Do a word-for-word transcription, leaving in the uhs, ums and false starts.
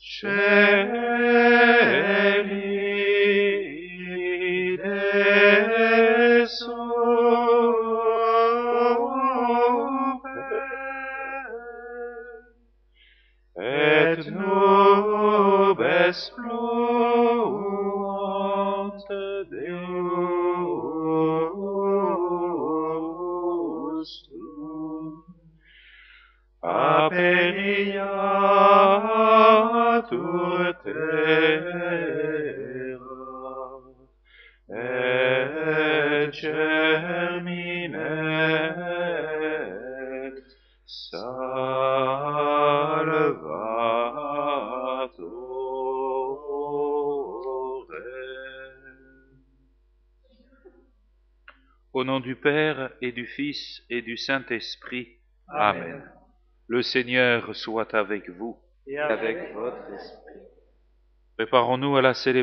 Scegli adesso, et nubes fluant Deus tuum, appelliatur terra, et germinet salvatore. Au nom du Père et du Fils et du Saint-Esprit. Amen. Amen. Le Seigneur soit avec vous. Et avec votre esprit. Préparons-nous à la célébration